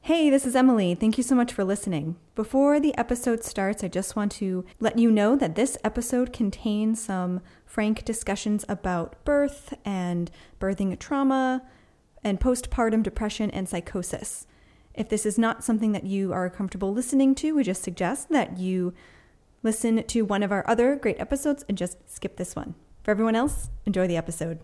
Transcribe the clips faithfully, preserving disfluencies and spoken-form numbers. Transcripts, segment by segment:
Hey, this is Emily. Thank you so much for listening. Before the episode starts, I just want to let you know that this episode contains some frank discussions about birth and birthing trauma and postpartum depression and psychosis. If this is not something that you are comfortable listening to, we just suggest that you listen to one of our other great episodes and just skip this one. For everyone else, enjoy the episode.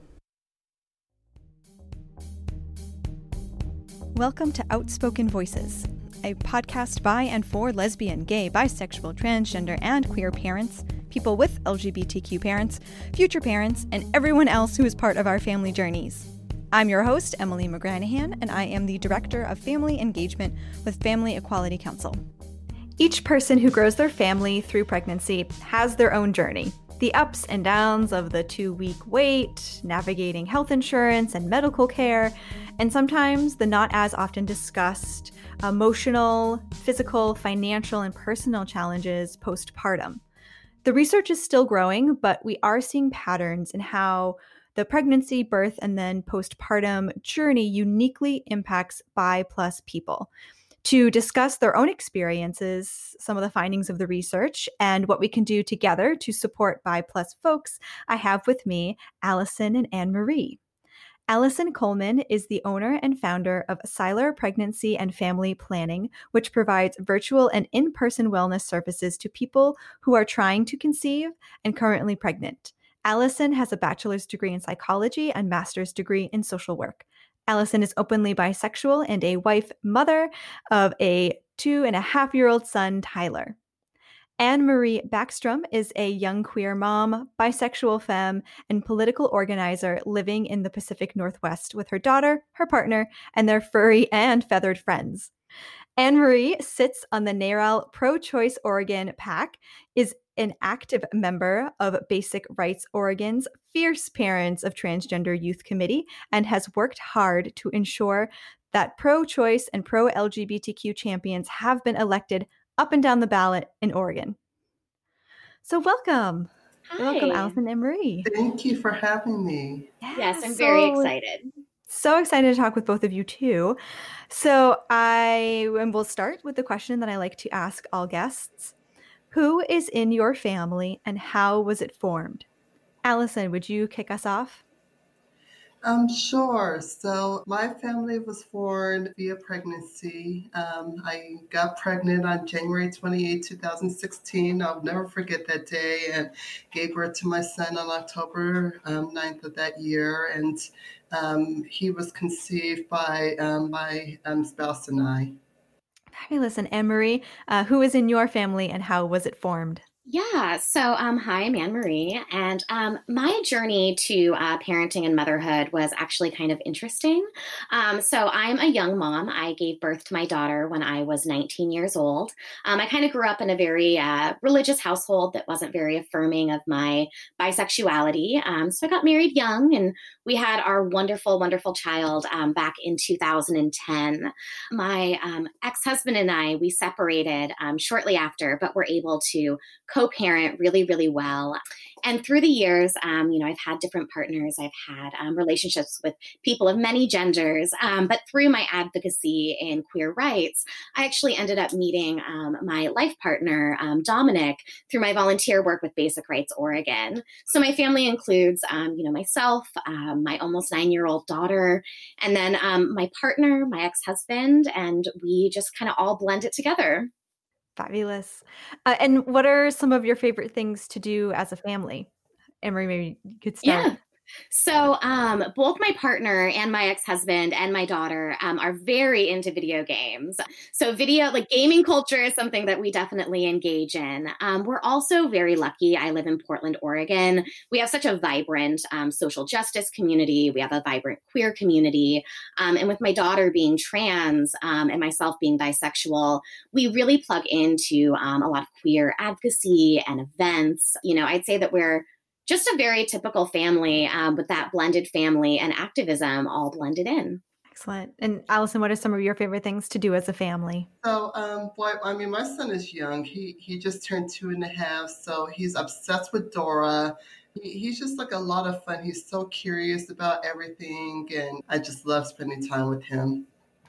Welcome to Outspoken Voices, a podcast by and for lesbian, gay, bisexual, transgender, and queer parents, people with L G B T Q parents, future parents, and everyone else who is part of our family journeys. I'm your host, Emily McGranahan, and I am the Director of Family Engagement with Family Equality Council. Each person who grows their family through pregnancy has their own journey. The ups and downs of the two-week wait, navigating health insurance and medical care, and sometimes the not as often discussed emotional, physical, financial, and personal challenges postpartum. The research is still growing, but we are seeing patterns in how the pregnancy, birth, and then postpartum journey uniquely impacts bi plus people. To discuss their own experiences, some of the findings of the research, and what we can do together to support bi plus folks, I have with me Allison and Anne Marie. Allison Coleman is the owner and founder of Siler Pregnancy and Family Planning, which provides virtual and in-person wellness services to people who are trying to conceive and currently pregnant. Allison has a bachelor's degree in psychology and master's degree in social work. Allison is openly bisexual and a wife, mother of a two and a half year old son, Tyler. Anne Marie Backstrom is a young queer mom, bisexual femme, and political organizer living in the Pacific Northwest with her daughter, her partner, and their furry and feathered friends. Anne Marie sits on the NARAL Pro-Choice Oregon PAC, is an active member of Basic Rights Oregon's Fierce Parents of Transgender Youth Committee, and has worked hard to ensure that pro-choice and pro-L G B T Q champions have been elected up and down the ballot in Oregon. So welcome. Hi. Welcome, Allison and Marie. Thank you for having me. Yeah, yes, I'm so, very excited. So excited to talk with both of you too. So I and we'll start with the question that I like to ask all guests. Who is in your family and how was it formed? Allison, would you kick us off? Um, sure. So my family was formed via pregnancy. Um, I got pregnant on January twenty-eighth, twenty sixteen. I'll never forget that day, and gave birth to my son on October um, ninth of that year. And um, he was conceived by um, my um, spouse and I. Fabulous. And Anne Marie, uh, who is in your family and how was it formed? Yeah. So, um, hi, I'm Anne Marie, and um, my journey to uh, parenting and motherhood was actually kind of interesting. Um, so, I'm a young mom. I gave birth to my daughter when I was nineteen years old. Um, I kind of grew up in a very uh, religious household that wasn't very affirming of my bisexuality. Um, so, I got married young, and we had our wonderful, wonderful child um, back in two thousand ten. My um, ex-husband and I, we separated um, shortly after, but were able to co-parent really, really well. And through the years, um, you know, I've had different partners. I've had um, relationships with people of many genders. Um, but through my advocacy in queer rights, I actually ended up meeting um, my life partner, um, Dominic, through my volunteer work with Basic Rights Oregon. So my family includes, um, you know, myself, um, my almost nine-year-old daughter, and then um, my partner, my ex-husband, and we just kind of all blend it together. Fabulous. Uh, and what are some of your favorite things to do as a family? Emery, maybe you could start. Yeah. So um, both my partner and my ex-husband and my daughter um, are very into video games. So video, like gaming culture is something that we definitely engage in. Um, we're also very lucky. I live in Portland, Oregon. We have such a vibrant um, social justice community. We have a vibrant queer community. Um, and with my daughter being trans um, and myself being bisexual, we really plug into um, a lot of queer advocacy and events. You know, I'd say that we're just a very typical family um, with that blended family and activism all blended in. Excellent. And Allison, what are some of your favorite things to do as a family? So, um, boy, I mean, my son is young. He he just turned two and a half, so he's obsessed with Dora. He, he's just like a lot of fun. He's so curious about everything, and I just love spending time with him.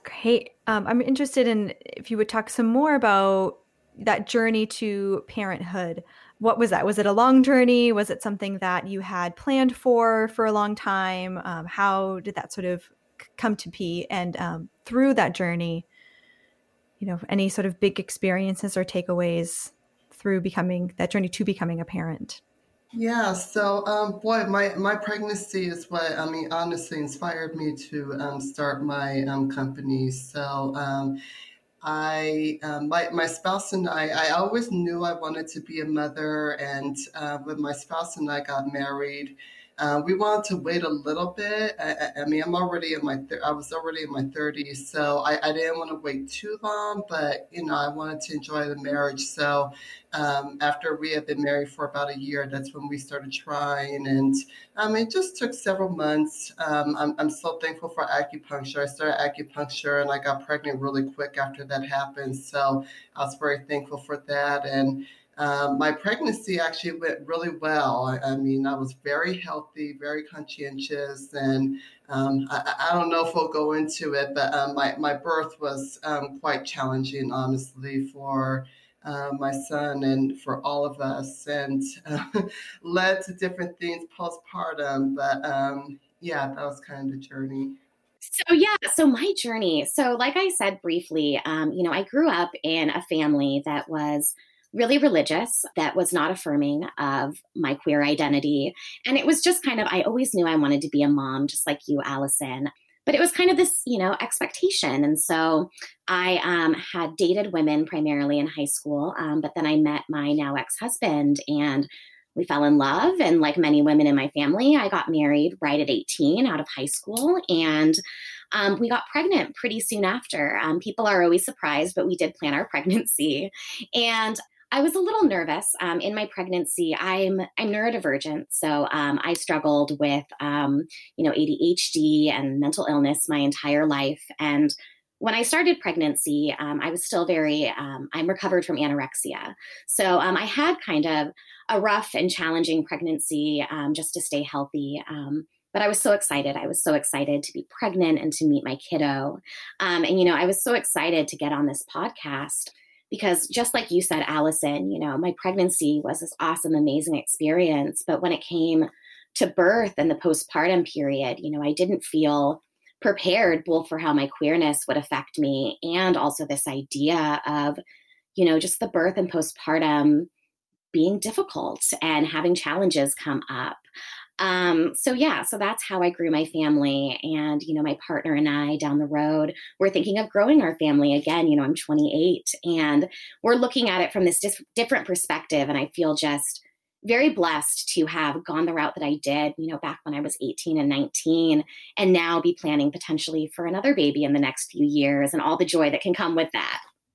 Great. Um, I'm interested in if you would talk some more about that journey to parenthood. What was that? Was it a long journey? Was it something that you had planned for for a long time? Um, how did that sort of c- come to be? And um, through that journey, you know, any sort of big experiences or takeaways through becoming that journey to becoming a parent? Yeah, so um, boy, my, my pregnancy is what I mean, honestly inspired me to um, start my um, company. So um, I, um, my, my spouse and I, I always knew I wanted to be a mother. And uh, when my spouse and I got married, uh, we wanted to wait a little bit. I, I I mean, I'm already in my, thir- I was already in my thirties, so I, I didn't want to wait too long, but, you know, I wanted to enjoy the marriage. So um, after we had been married for about a year, that's when we started trying. And um, it just took several months. Um, I'm, I'm so thankful for acupuncture. I started acupuncture and I got pregnant really quick after that happened. So I was very thankful for that. And um, my pregnancy actually went really well. I, I mean, I was very healthy, very conscientious, and um, I, I don't know if we'll go into it, but um, my, my birth was um, quite challenging, honestly, for uh, my son and for all of us, and uh, led to different things postpartum. But um, yeah, that was kind of the journey. So yeah, so my journey. So like I said briefly, um, you know, I grew up in a family that was really religious, that was not affirming of my queer identity. And it was just kind of, I always knew I wanted to be a mom, just like you, Allison. But it was kind of this, you know, expectation. And so I um, had dated women primarily in high school, um, but then I met my now ex-husband and we fell in love. And like many women in my family, I got married right at eighteen out of high school. And um, we got pregnant pretty soon after. Um, people are always surprised, but we did plan our pregnancy. And I was a little nervous um, in my pregnancy. I'm I'm neurodivergent, so um, I struggled with um, you know A D H D and mental illness my entire life. And when I started pregnancy, um, I was still very. Um, I'm recovered from anorexia, so um, I had kind of a rough and challenging pregnancy um, just to stay healthy. Um, but I was so excited. I was so excited to be pregnant and to meet my kiddo. Um, and, you know, I was so excited to get on this podcast because just like you said, Allison, you know, my pregnancy was this awesome, amazing experience. But when it came to birth and the postpartum period, you know, I didn't feel prepared both for how my queerness would affect me and also this idea of, you know, just the birth and postpartum being difficult and having challenges come up. Um, so yeah, so that's how I grew my family. And, you know, my partner and I down the road, we're thinking of growing our family again. You know, I'm twenty-eight and we're looking at it from this dis- different perspective. And I feel just very blessed to have gone the route that I did, you know, back when I was eighteen and nineteen, and now be planning potentially for another baby in the next few years and all the joy that can come with that.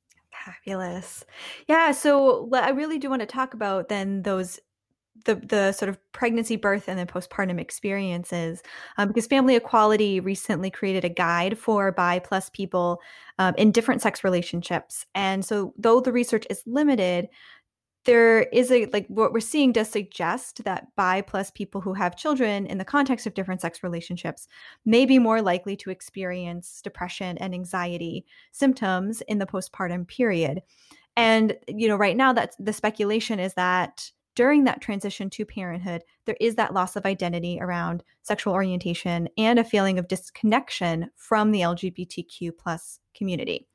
Fabulous. Yeah. So I really do want to talk about then those the the sort of pregnancy, birth, and then postpartum experiences, um, because Family Equality recently created a guide for bi plus people um, in different sex relationships. And so, though the research is limited, there is a like what we're seeing does suggest that bi plus people who have children in the context of different sex relationships may be more likely to experience depression and anxiety symptoms in the postpartum period. And, you know, right now that's the speculation is that during that transition to parenthood, there is that loss of identity around sexual orientation and a feeling of disconnection from the L G B T Q plus community.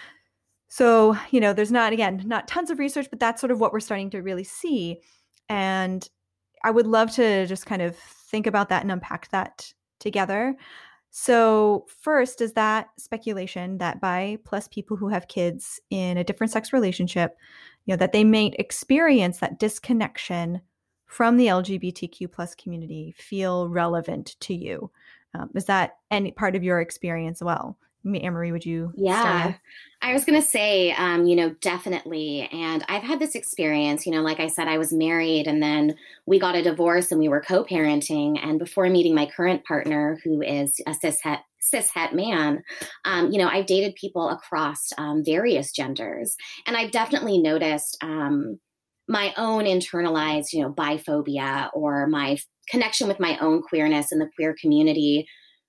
So, you know, there's not, again, not tons of research, but that's sort of what we're starting to really see. And I would love to just kind of think about that and unpack that together. So first is that speculation that bi plus people who have kids in a different sex relationship, you know, that they may experience that disconnection from the L G B T Q plus community feel relevant to you. Um, is that any part of your experience? Well, Anne-Marie, would you Yeah, start? I was going to say, um, you know, definitely. And I've had this experience, you know, like I said, I was married and then we got a divorce and we were co-parenting. And before meeting my current partner, who is a cishet, cishet man, um, you know, I've dated people across um, various genders. And I've definitely noticed um, my own internalized, you know, biphobia or my connection with my own queerness in the queer community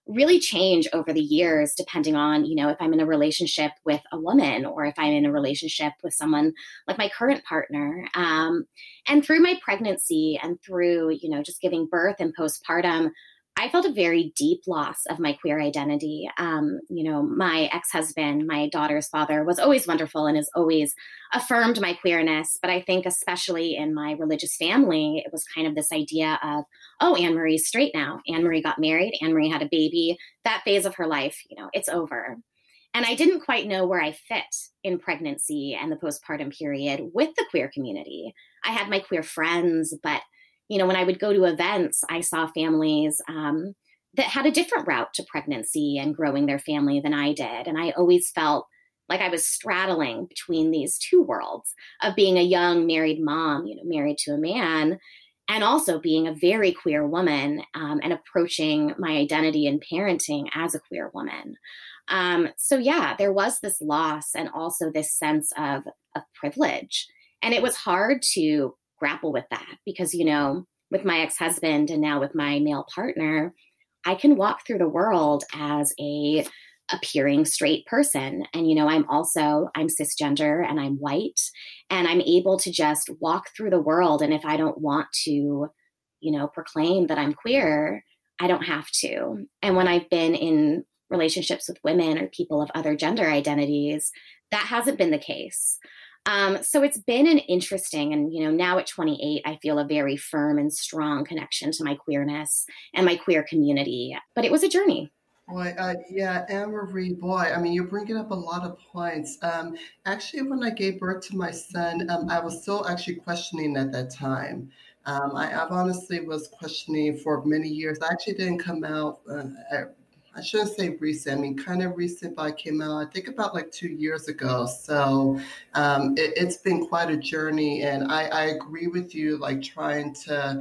really change over the years, depending on, you know, if I'm in a relationship with a woman or if I'm in a relationship with someone like my current partner. Um, and through my pregnancy and through, you know, just giving birth and postpartum, I felt a very deep loss of my queer identity. Um, you know, my ex-husband, my daughter's father, was always wonderful and has always affirmed my queerness. But I think especially in my religious family, it was kind of this idea of, oh, Anne Marie's straight now. Anne Marie got married. Anne Marie had a baby. That phase of her life, you know, it's over. And I didn't quite know where I fit in pregnancy and the postpartum period with the queer community. I had my queer friends, but you know, when I would go to events, I saw families um, that had a different route to pregnancy and growing their family than I did. And I always felt like I was straddling between these two worlds of being a young married mom, you know, married to a man, and also being a very queer woman um, and approaching my identity in parenting as a queer woman. Um, so yeah, there was this loss and also this sense of, of privilege. And it was hard to grapple with that because, you know, with my ex-husband and now with my male partner, I can walk through the world as a appearing straight person. And, you know, I'm also, I'm cisgender and I'm white and I'm able to just walk through the world. And if I don't want to, you know, proclaim that I'm queer, I don't have to. And when I've been in relationships with women or people of other gender identities, that hasn't been the case. Um, so it's been an interesting, and, you know, now at twenty-eight, I feel a very firm and strong connection to my queerness and my queer community, but it was a journey. Boy, uh, yeah, Anne Marie, boy, I mean, you're bringing up a lot of points. Um, actually, when I gave birth to my son, um, I was still actually questioning at that time. Um, I, I honestly was questioning for many years. I actually didn't come out uh, at I shouldn't say recent, I mean, kind of recent, but I came out, I think about like two years ago. So um, it, it's been quite a journey. And I, I agree with you, like trying to,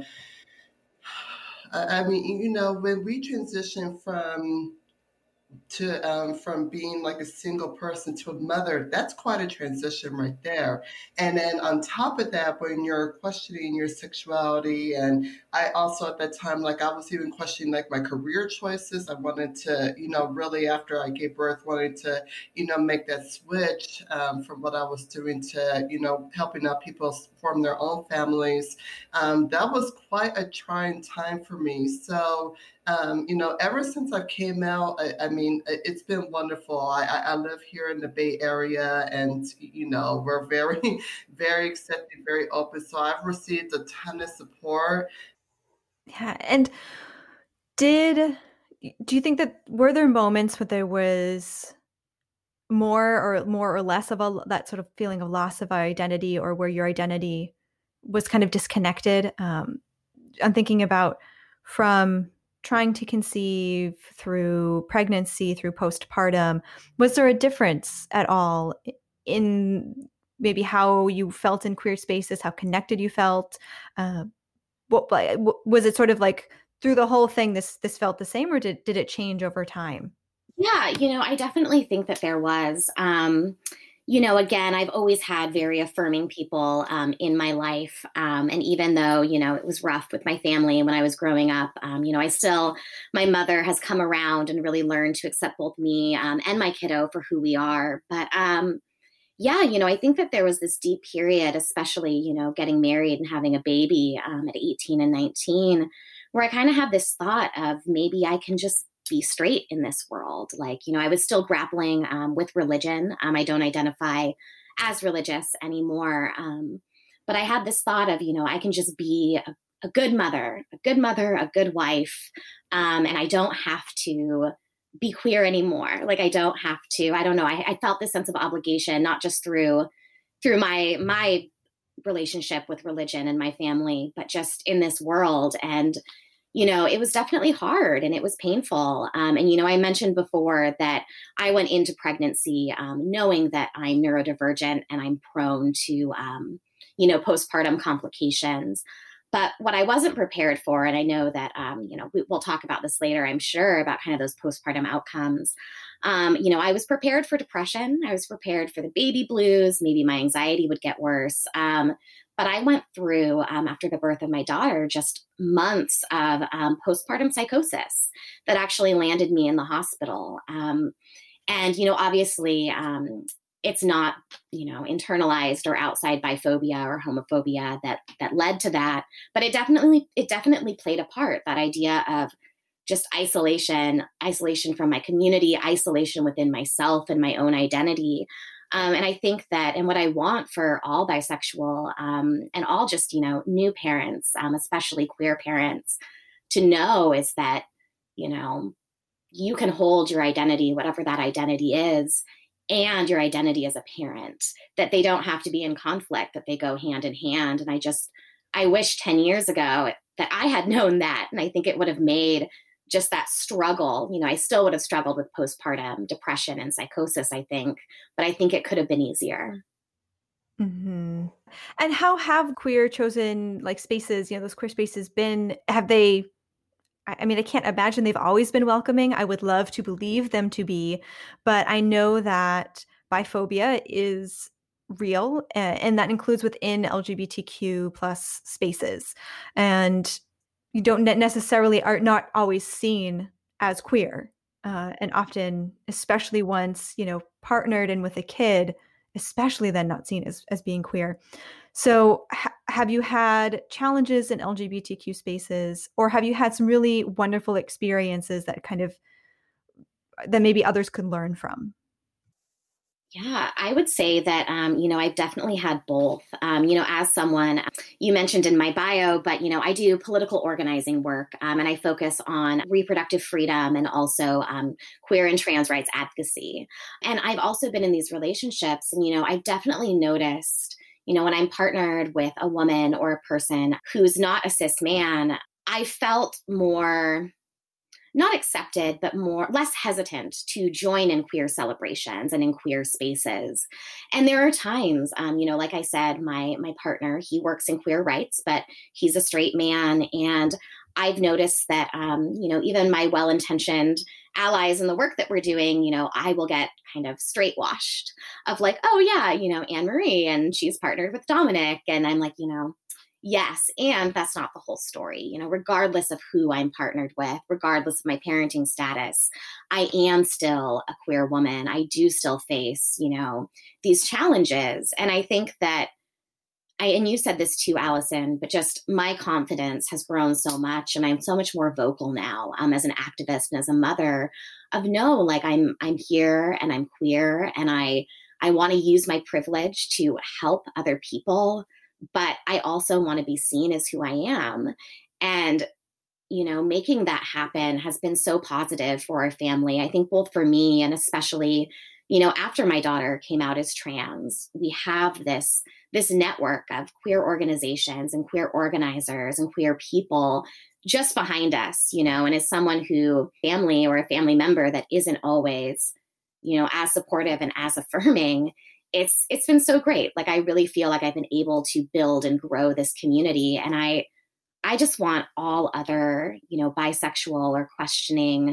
I, I mean, you know, when we transition from to um, from being like a single person to a mother, that's quite a transition right there. And then on top of that, when you're questioning your sexuality, and I also at that time, like I was even questioning like my career choices. I wanted to, you know, really after I gave birth, wanted to, you know, make that switch um, from what I was doing to, you know, helping out people form their own families. Um, that was quite a trying time for me. So Um, you know, ever since I came out, I, I mean, it's been wonderful. I, I, I live here in the Bay Area, and you know, we're very, very accepting, very open. So I've received a ton of support. Yeah, and did do you think that were there moments where there was more or more or less of a that sort of feeling of loss of identity, or where your identity was kind of disconnected? Um, I'm thinking about from trying to conceive through pregnancy, through postpartum. Was there a difference at all in maybe how you felt in queer spaces, how connected you felt? Uh, what was it sort of like through the whole thing, this this felt the same, or did, did it change over time? Yeah, you know, I definitely think that there was. Um, you know, again, I've always had very affirming people um, in my life. Um, and even though, you know, it was rough with my family when I was growing up, um, you know, I still, my mother has come around and really learned to accept both me um, and my kiddo for who we are. But um, yeah, you know, I think that there was this deep period, especially, you know, getting married and having a baby um, at eighteen and nineteen, where I kind of had this thought of maybe I can just be straight in this world. Like, you know, I was still grappling um, with religion. Um, I don't identify as religious anymore. Um, but I had this thought of, you know, I can just be a, a good mother, a good mother, a good wife. Um, and I don't have to be queer anymore. Like, I don't have to, I don't know. I, I felt this sense of obligation, not just through, through my, my relationship with religion and my family, but just in this world. And you know, it was definitely hard and it was painful. Um, and, you know, I mentioned before that I went into pregnancy um, knowing that I'm neurodivergent and I'm prone to, um, you know, postpartum complications. But what I wasn't prepared for, and I know that, um, you know, we, we'll talk about this later, I'm sure, about kind of those postpartum outcomes. Um, you know, I was prepared for depression. I was prepared for the baby blues. Maybe my anxiety would get worse. Um, But I went through, um, after the birth of my daughter, just months of um, postpartum psychosis that actually landed me in the hospital. Um, and, you know, obviously, um, it's not, you know, internalized or outside biphobia or homophobia that that led to that. But it definitely, it definitely played a part, that idea of just isolation, isolation from my community, isolation within myself and my own identity. Um, and I think that, and what I want for all bisexual um, and all just, you know, new parents, um, especially queer parents, to know is that, you know, you can hold your identity, whatever that identity is, and your identity as a parent, that they don't have to be in conflict, that they go hand in hand. And I just, I wish ten years ago that I had known that. And I think it would have made just that struggle, you know, I still would have struggled with postpartum depression and psychosis, I think, but I think it could have been easier. Mm-hmm. And how have queer chosen like spaces, you know, those queer spaces been, have they, I mean, I can't imagine they've always been welcoming. I would love to believe them to be, but I know that biphobia is real, uh, and that includes within L G B T Q plus spaces. And you don't necessarily are not always seen as queer. Uh, and often, especially once, you know, partnered and with a kid, especially then not seen as, as being queer. So ha- have you had challenges in L G B T Q spaces, or have you had some really wonderful experiences that kind of, that maybe others could learn from? Yeah, I would say that, um, you know, I've definitely had both. Um, you know, as someone you mentioned in my bio, but, you know, I do political organizing work, um, and I focus on reproductive freedom and also um, queer and trans rights advocacy. And I've also been in these relationships, and, you know, I've definitely noticed, you know, when I'm partnered with a woman or a person who's not a cis man, I felt more not accepted, but more less hesitant to join in queer celebrations and in queer spaces. And there are times, um, you know, like I said, my my partner, he works in queer rights, but he's a straight man. And I've noticed that, um, you know, even my well-intentioned allies in the work that we're doing, you know, I will get kind of straight washed of like, oh yeah, you know, Anne Marie, and she's partnered with Dominic. And I'm like, you know, yes, and that's not the whole story. You know, regardless of who I'm partnered with, regardless of my parenting status, I am still a queer woman. I do still face, you know, these challenges. And I think that I, and you said this too, Allison, but just my confidence has grown so much, and I'm so much more vocal now um, as an activist and as a mother of no, like I'm, I'm here and I'm queer, and I, I want to use my privilege to help other people. But I also want to be seen as who I am. And, you know, making that happen has been so positive for our family. I think both for me and especially, you know, after my daughter came out as trans, we have this, this network of queer organizations and queer organizers and queer people just behind us, you know, and as someone who family or a family member that isn't always, you know, as supportive and as affirming, it's it's been so great. Like, I really feel like I've been able to build and grow this community. And I I just want all other, you know, bisexual or questioning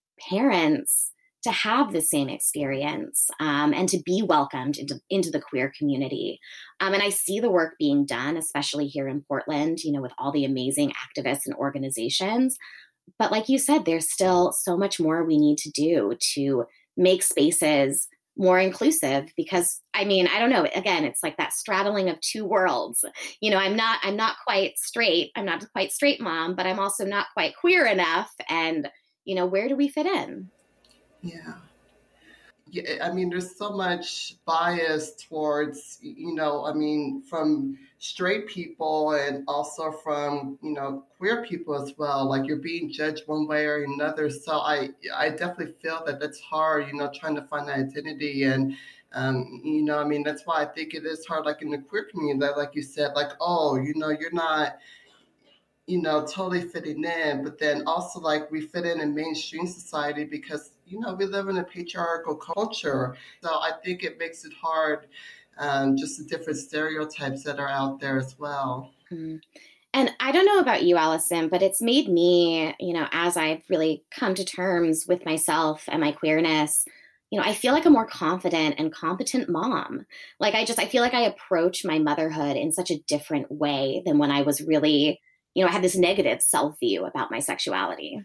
parents to have the same experience um, and to be welcomed into, into the queer community. Um, and I see the work being done, especially here in Portland, you know, with all the amazing activists and organizations. But like you said, there's still so much more we need to do to make spaces more inclusive, because I mean, I don't know, again, it's like that straddling of two worlds. You know, I'm not, I'm not quite straight. I'm not quite straight mom, but I'm also not quite queer enough. And, you know, where do we fit in? Yeah. Yeah, I mean, there's so much bias towards, you know, I mean, from straight people and also from, you know, queer people as well. Like, you're being judged one way or another. So I, I definitely feel that that's hard, you know, trying to find that identity. And, um, you know, I mean, that's why I think it is hard, like in the queer community, that, like you said, like, oh, you know, you're not, you know, totally fitting in, but then also like we fit in in mainstream society because, you know, we live in a patriarchal culture. So I think it makes it hard, um, just the different stereotypes that are out there as well. Mm. And I don't know about you, Allison, but it's made me, you know, as I've really come to terms with myself and my queerness, you know, I feel like a more confident and competent mom. Like I just, I feel like I approach my motherhood in such a different way than when I was really, you know, I had this negative self view about my sexuality.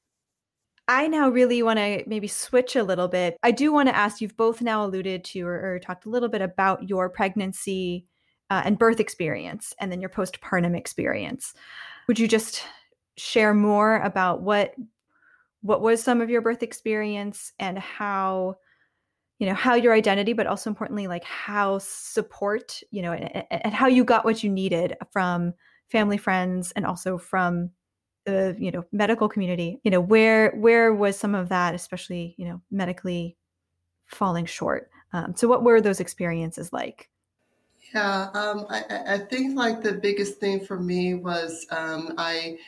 I now really want to maybe switch a little bit. I do want to ask, you've both now alluded to or, or talked a little bit about your pregnancy uh, and birth experience and then your postpartum experience. Would you just share more about what what was some of your birth experience and how, you know, how your identity, but also importantly, like how support, you know, and, and how you got what you needed from family, friends, and also from the, you know, medical community, you know, where, where was some of that, especially, you know, medically falling short? Um, so what were those experiences like? Yeah, um, I, I I think like the biggest thing for me was um, I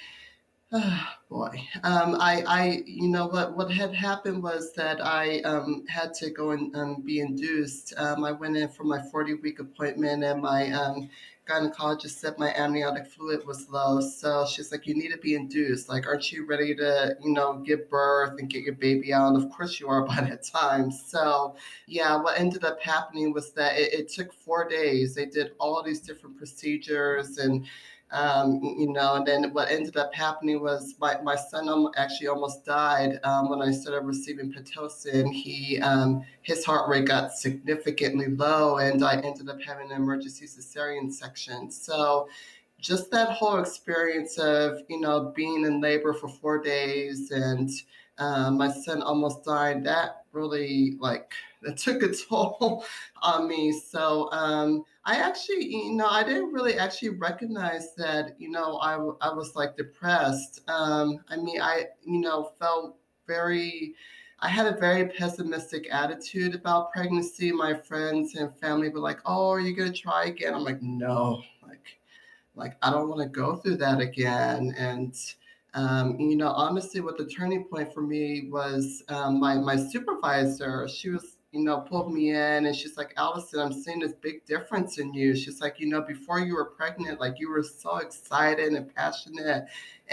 Oh, boy. Um, I, I, you know what, what had happened was that I um, had to go and um, be induced. Um, I went in for my forty week appointment and my um, gynecologist said my amniotic fluid was low. So she's like, you need to be induced. Like, aren't you ready to, you know, give birth and get your baby out? And of course you are by that time. So yeah, what ended up happening was that it, it took four days. They did all these different procedures and um, you know, and then what ended up happening was my, my son um, actually almost died um, when I started receiving Pitocin. He, um, his heart rate got significantly low and I ended up having an emergency cesarean section. So just that whole experience of, you know, being in labor for four days and um, my son almost died, that really like, that took a toll on me. So, um, I actually, you know, I didn't really actually recognize that, you know, I, I was like depressed. Um, I mean, I, you know, felt very, I had a very pessimistic attitude about pregnancy. My friends and family were like, oh, are you going to try again? I'm like, no, like, like, I don't want to go through that again. And, um, you know, honestly, what the turning point for me was um, my, my supervisor. She was, you know, pulled me in and she's like, Allison, I'm seeing this big difference in you. She's like, you know, before you were pregnant, like you were so excited and passionate.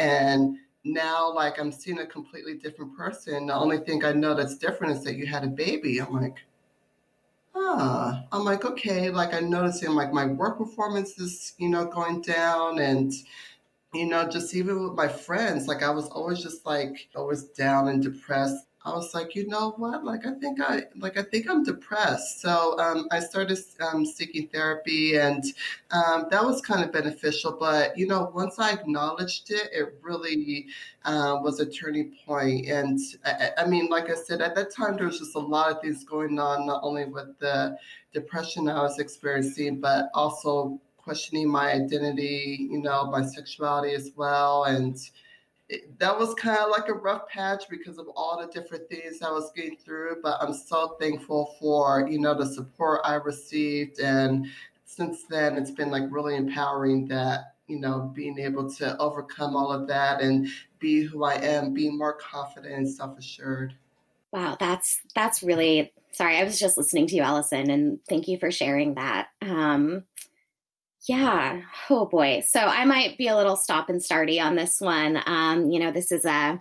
And now, like, I'm seeing a completely different person. The only thing I know that's different is that you had a baby. I'm like, huh. I'm like, okay, like I'm noticing like my work performance is, you know, going down and you know, just even with my friends, like I was always just like always down and depressed. I was like, you know what? Like I think I like I think I'm depressed. So um, I started um, seeking therapy, and um, that was kind of beneficial. But you know, once I acknowledged it, it really uh, was a turning point. And I, I mean, like I said, at that time there was just a lot of things going on, not only with the depression I was experiencing, but also questioning my identity, you know, my sexuality as well. And it, that was kind of like a rough patch because of all the different things I was getting through. But I'm so thankful for, you know, the support I received. And since then, it's been like really empowering that, you know, being able to overcome all of that and be who I am, being more confident and self-assured. Wow, that's that's really sorry. I was just listening to you, Allison, and thank you for sharing that. Um, yeah. Oh boy. So I might be a little stop and starty on this one. Um, you know, this is a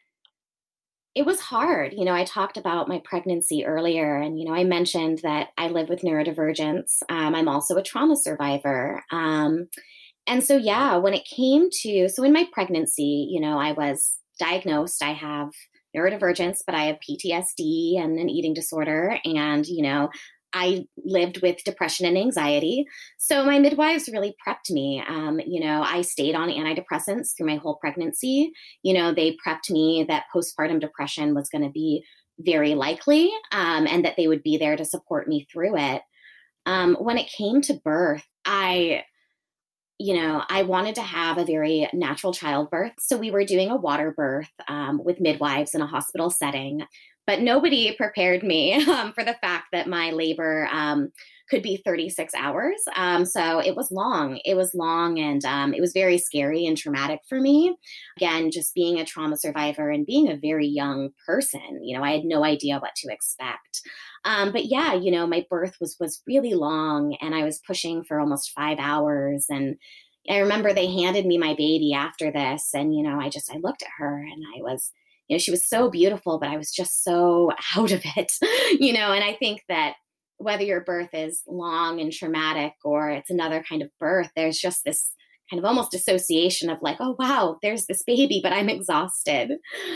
it was hard. You know, I talked about my pregnancy earlier, and, you know, I mentioned that I live with neurodivergence. Um, I'm also a trauma survivor. Um, and so, yeah, when it came to, so in my pregnancy, you know, I was diagnosed. I have neurodivergence, but I have P T S D and an eating disorder. And, you know, I lived with depression and anxiety. So my midwives really prepped me. Um, you know, I stayed on antidepressants through my whole pregnancy. You know, they prepped me that postpartum depression was going to be very likely, um, and that they would be there to support me through it. Um, when it came to birth, I, you know, I wanted to have a very natural childbirth. So we were doing a water birth um, with midwives in a hospital setting. But nobody prepared me um, for the fact that my labor um, could be thirty-six hours. Um, so it was long. It was long and um, it was very scary and traumatic for me. Again, just being a trauma survivor and being a very young person, you know, I had no idea what to expect. Um, but yeah, you know, my birth was was really long and I was pushing for almost five hours. And I remember they handed me my baby after this. And, you know, I just, I looked at her and I was, you know, she was so beautiful, but I was just so out of it, you know, and I think that whether your birth is long and traumatic or it's another kind of birth, there's just this kind of almost association of like, oh, wow, there's this baby, but I'm exhausted.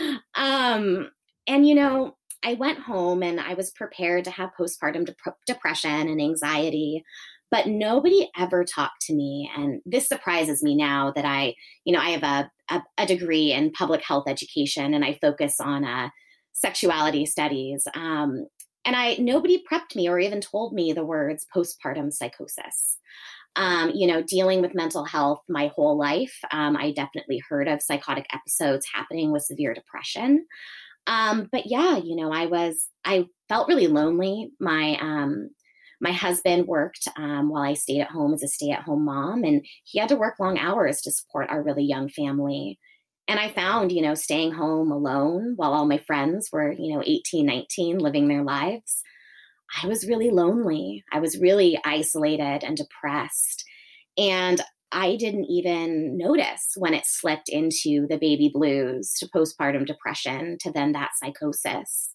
Um, and, you know, I went home and I was prepared to have postpartum dep- depression and anxiety, but nobody ever talked to me. And this surprises me now that I, you know, I have a, a, a degree in public health education and I focus on uh, sexuality studies. Um, and I, nobody prepped me or even told me the words postpartum psychosis. Um, you know, dealing with mental health my whole life. Um, I definitely heard of psychotic episodes happening with severe depression. Um, but yeah, you know, I was, I felt really lonely. My, um, my husband worked um, while I stayed at home as a stay-at-home mom, and he had to work long hours to support our really young family. And I found, you know, staying home alone while all my friends were, you know, eighteen, nineteen, living their lives, I was really lonely. I was really isolated and depressed. And I didn't even notice when it slipped into the baby blues to postpartum depression to then that psychosis.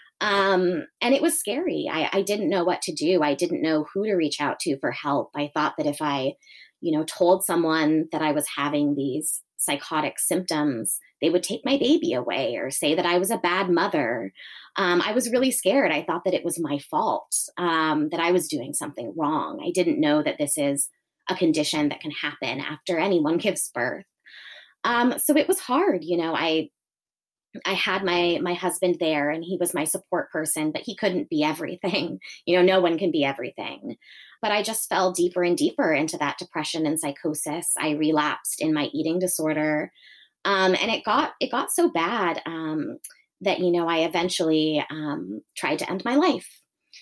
Um, and it was scary. I, I didn't know what to do. I didn't know who to reach out to for help. I thought that if I, you know, told someone that I was having these psychotic symptoms, they would take my baby away or say that I was a bad mother. Um, I was really scared. I thought that it was my fault, um, that I was doing something wrong. I didn't know that this is a condition that can happen after anyone gives birth. Um, so it was hard. You know, I I had my my husband there and he was my support person, but he couldn't be everything. You know, no one can be everything. But I just fell deeper and deeper into that depression and psychosis. I relapsed in my eating disorder. Um, and it got it got so bad um, that, you know, I eventually um, tried to end my life.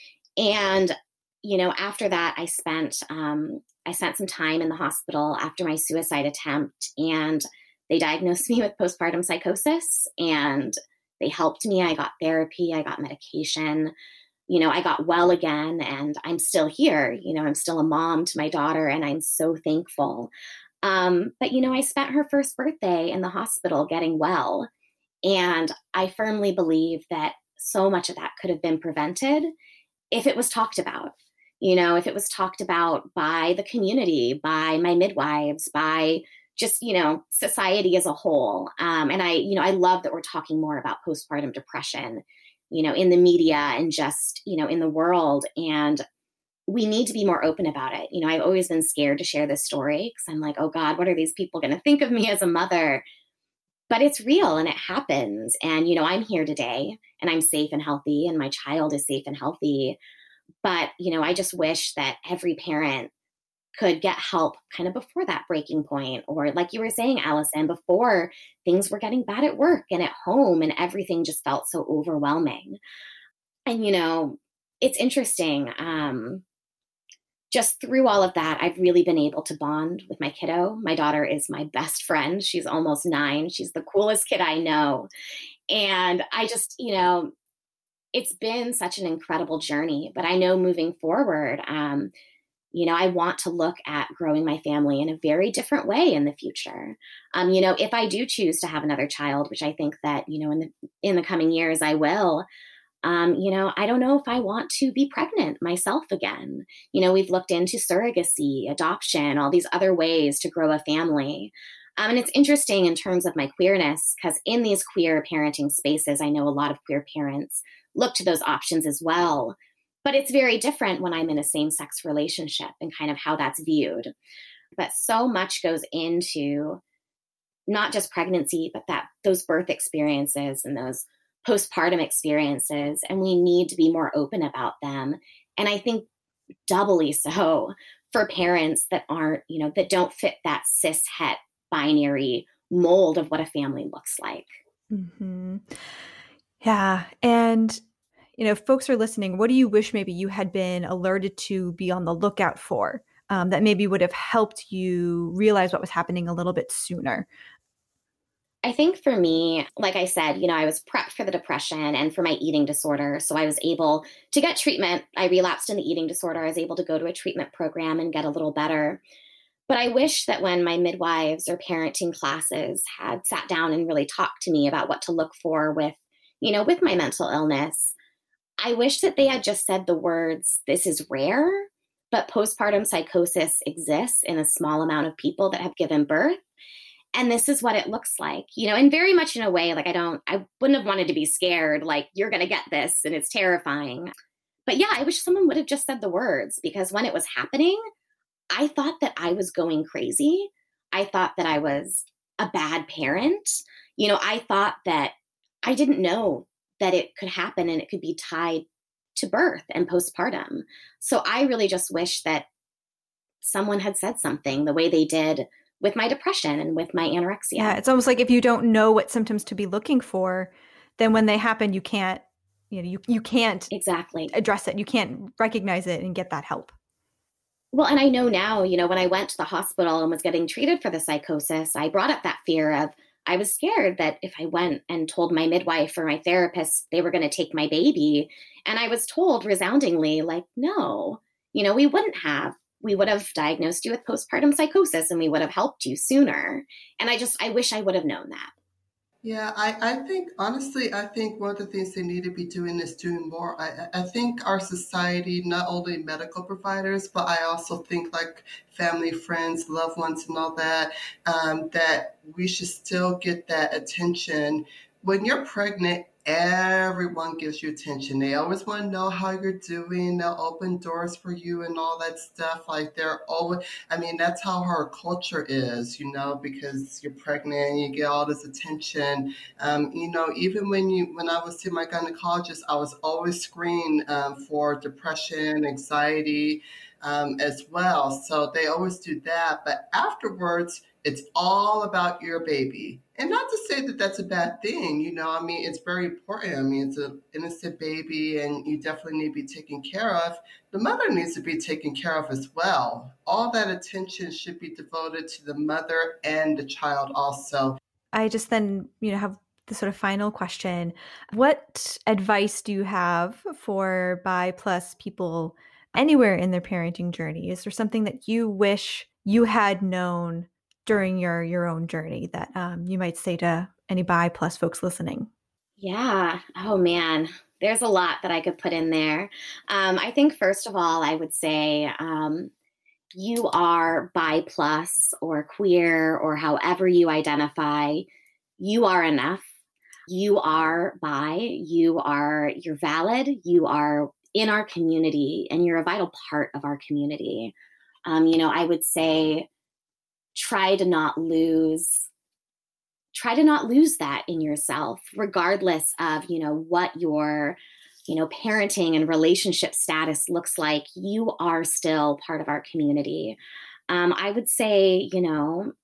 And, you know, after that, I spent um, I spent some time in the hospital after my suicide attempt, and they diagnosed me with postpartum psychosis, and they helped me. I got therapy, I got medication, you know, I got well again, and I'm still here. You know, I'm still a mom to my daughter, and I'm so thankful. Um, but, you know, I spent her first birthday in the hospital getting well. And I firmly believe that so much of that could have been prevented if it was talked about. You know, if it was talked about by the community, by my midwives, by just, you know, society as a whole. Um, and I, you know, I love that we're talking more about postpartum depression, you know, in the media and just, you know, in the world. And we need to be more open about it. You know, I've always been scared to share this story because I'm like, oh God, what are these people going to think of me as a mother? But it's real and it happens. And, you know, I'm here today and I'm safe and healthy and my child is safe and healthy. But, you know, I just wish that every parent could get help kind of before that breaking point, or like you were saying, Allison, before things were getting bad at work and at home and everything just felt so overwhelming. And, you know, it's interesting. Um, just through all of that, I've really been able to bond with my kiddo. My daughter is my best friend. She's almost nine. She's the coolest kid I know. And I just, you know, it's been such an incredible journey, but I know moving forward, um, you know, I want to look at growing my family in a very different way in the future. Um, you know, if I do choose to have another child, which I think that, you know, in the in the coming years I will, um, you know, I don't know if I want to be pregnant myself again. You know, we've looked into surrogacy, adoption, all these other ways to grow a family. Um, and it's interesting in terms of my queerness, because in these queer parenting spaces, I know a lot of queer parents look to those options as well. But it's very different when I'm in a same-sex relationship and kind of how that's viewed. But so much goes into not just pregnancy, but that those birth experiences and those postpartum experiences. And we need to be more open about them. And I think doubly so for parents that aren't, you know, that don't fit that cis het binary mold of what a family looks like. Mm-hmm. Yeah. And you know, if folks are listening, what do you wish maybe you had been alerted to be on the lookout for um, that maybe would have helped you realize what was happening a little bit sooner? I think for me, like I said, you know, I was prepped for the depression and for my eating disorder. So I was able to get treatment. I relapsed in the eating disorder. I was able to go to a treatment program and get a little better. But I wish that when my midwives or parenting classes had sat down and really talked to me about what to look for with, you know, with my mental illness, I wish that they had just said the words, this is rare, but postpartum psychosis exists in a small amount of people that have given birth. And this is what it looks like, you know, and very much in a way, like I don't, I wouldn't have wanted to be scared, like you're going to get this and it's terrifying. But yeah, I wish someone would have just said the words, because when it was happening, I thought that I was going crazy. I thought that I was a bad parent. You know, I thought that I didn't know that it could happen and it could be tied to birth and postpartum. So I really just wish that someone had said something the way they did with my depression and with my anorexia. Yeah, it's almost like if you don't know what symptoms to be looking for, then when they happen, you can't, you know, you, you can't exactly address it. You can't recognize it and get that help. Well, and I know now, you know, when I went to the hospital and was getting treated for the psychosis, I brought up that fear of, I was scared that if I went and told my midwife or my therapist, they were going to take my baby. And I was told resoundingly, like, no, you know, we wouldn't have. We would have diagnosed you with postpartum psychosis and we would have helped you sooner. And I just, I wish I would have known that. Yeah, I, I think, honestly, I think one of the things they need to be doing is doing more. I, I think our society, not only medical providers, but I also think like family, friends, loved ones and all that, um, that we should still get that attention. When you're pregnant, everyone gives you attention. They always want to know how you're doing. They'll open doors for you and all that stuff. Like they're always, I mean, that's how our culture is, you know, because you're pregnant and you get all this attention. Um, you know, even when you, when I was seeing my gynecologist, I was always screened um, for depression, anxiety um, as well. So they always do that. But afterwards, it's all about your baby. And not to say that that's a bad thing, you know, I mean, it's very important. I mean, it's an innocent baby and you definitely need to be taken care of. The mother needs to be taken care of as well. All that attention should be devoted to the mother and the child also. I just then, you know, have the sort of final question. What advice do you have for bi plus people anywhere in their parenting journey? Is there something that you wish you had known during your your own journey that um, you might say to any bi plus folks listening? Yeah. Oh man, there's a lot that I could put in there. Um, I think first of all, I would say um, you are bi plus or queer or however you identify, you are enough. You are bi. You are you're valid. You are in our community, and you're a vital part of our community. Um, you know, I would say, try to not lose, try to not lose that in yourself, regardless of, you know, what your, you know, parenting and relationship status looks like. You are still part of our community. Um, I would say, you know,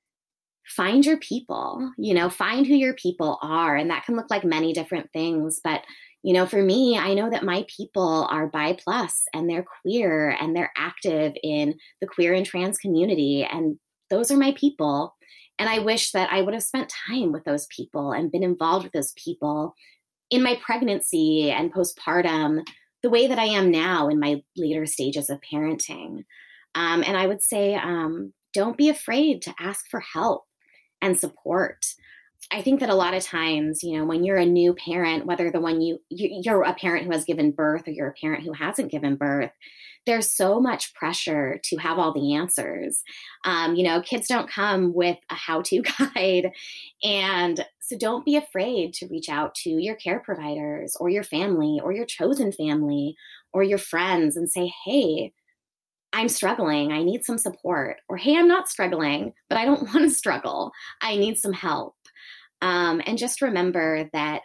find your people, you know, find who your people are. And that can look like many different things. But, you know, for me, I know that my people are bi plus and they're queer and they're active in the queer and trans community. And those are my people. And I wish that I would have spent time with those people and been involved with those people in my pregnancy and postpartum, the way that I am now in my later stages of parenting. Um, and I would say, um, don't be afraid to ask for help and support. I think that a lot of times, you know, when you're a new parent, whether the one you, you you're a parent who has given birth or you're a parent who hasn't given birth, there's so much pressure to have all the answers. Um, you know, kids don't come with a how-to guide. And so don't be afraid to reach out to your care providers or your family or your chosen family or your friends and say, hey, I'm struggling. I need some support. Or, hey, I'm not struggling, but I don't want to struggle. I need some help. Um, and just remember that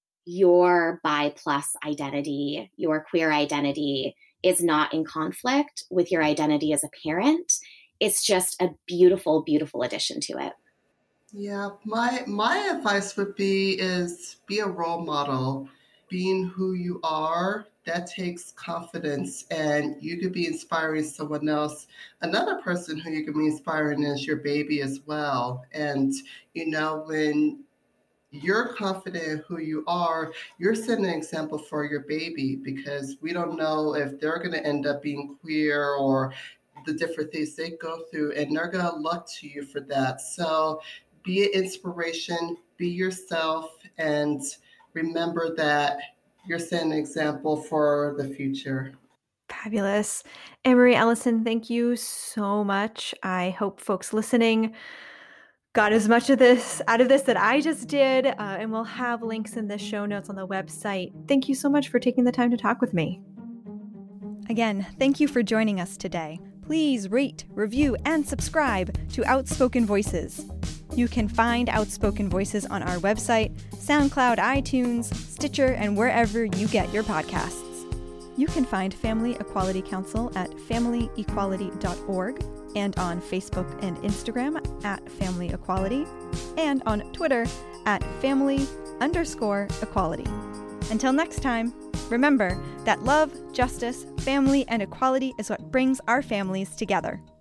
your bi plus identity, your queer identity is not in conflict with your identity as a parent. It's just a beautiful, beautiful addition to it. Yeah, my my advice would be is be a role model. Being who you are, that takes confidence, and you could be inspiring someone else. Another person who you can be inspiring is your baby as well. And, you know, when you're confident in who you are, you're setting an example for your baby, because we don't know if they're going to end up being queer or the different things they go through, and they're going to look to you for that. So be an inspiration, be yourself, and remember that you're setting an example for the future. Fabulous. Anne-Marie Ellison, thank you so much. I hope folks listening got as much of this out of this that I just did, uh, and we'll have links in the show notes on the website. Thank you so much for taking the time to talk with me. Again, thank you for joining us today. Please rate, review, and subscribe to Outspoken Voices. You can find Outspoken Voices on our website, SoundCloud, iTunes, Stitcher, and wherever you get your podcasts. You can find Family Equality Council at family equality dot org and on Facebook and Instagram at Family Equality and on Twitter at family underscore equality. Until next time, remember that love, justice, family, and equality is what brings our families together.